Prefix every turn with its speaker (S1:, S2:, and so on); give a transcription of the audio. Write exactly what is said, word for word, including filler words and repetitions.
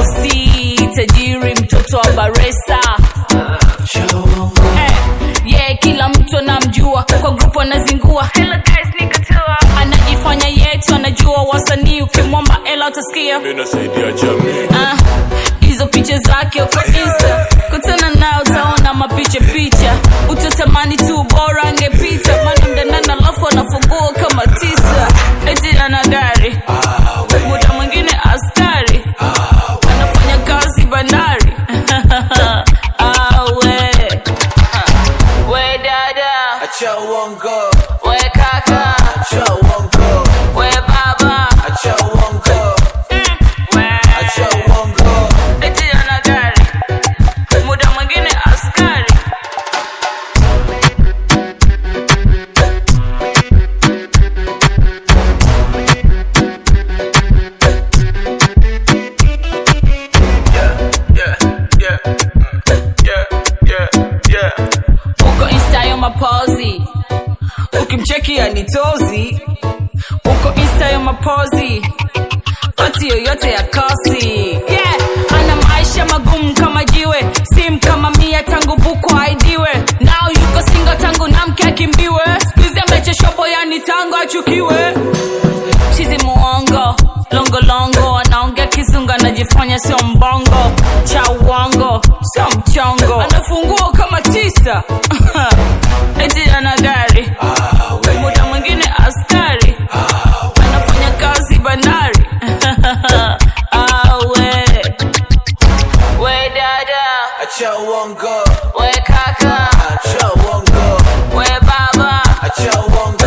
S1: bosi, tajiri, mtoto wa baresa. Hey, yeah, kila mtu anamjua, kwa grupu anazingua. Hello guys, nikatua. Anajifanya yetu, anajua wasanii, ukimwomba ela utasikia.
S2: Mina saidia jamii.
S1: Ah, hizo picha zake kwa Insta, kutana nao utaona mapicha picha. Utatamani tu bora angepita, maana mdanana alafu anafungua kama tisa. Eti ana gari, muda mwingine askari, anafanya kazi bandari. Ah, we we dada,
S3: acha uongo.
S1: we kaka,
S3: acha uongo.
S1: we baba,
S3: acha uongo.
S1: we
S3: acha uongo.
S1: eti ana gari, muda mwingine askari.
S3: Yeah, yeah, yeah, yeah, yeah.
S1: Uko Insta yo mapozi, ukimcheki anitozi. Uko Insta yo mapozi, pati yoyote ya kosi. Yeah, ana maisha magumu kama jiwe, sim kama mia tangu buku haidiwe. Now yuko single tangu na mke akimbiwe, skuizi amecheshopo yani tangu achukiwe. Chizi muongo, longo longo, anaongea kizungu anajifanya sio mbongo. Cha uongo, sio mchongo, anafungua kama tisa. Eti ana gari, muda mwingine askari, anafanya kazi bandari. Ah, we we dada,
S3: acha uongo.
S1: we kaka,
S3: acha uongo.
S1: we baba,
S3: acha uongo.